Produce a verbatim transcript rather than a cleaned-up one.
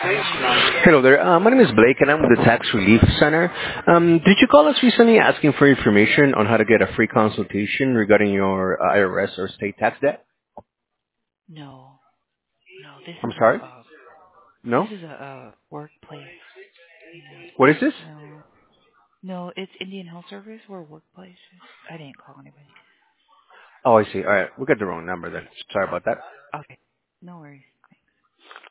Hello there. Uh, my name is Blake, and I'm with the Tax Relief Center. Um, did you call us recently asking for information on how to get a free consultation regarding your uh, I R S or state tax debt? No, no. This I'm is a sorry? uh, No? this is a, uh workplace. Yeah. What is this? No, no. It's Indian Health Service. We're a workplace. I didn't call anybody. Oh, I see. All right. We got the wrong number then. Sorry about that. Okay. No worries.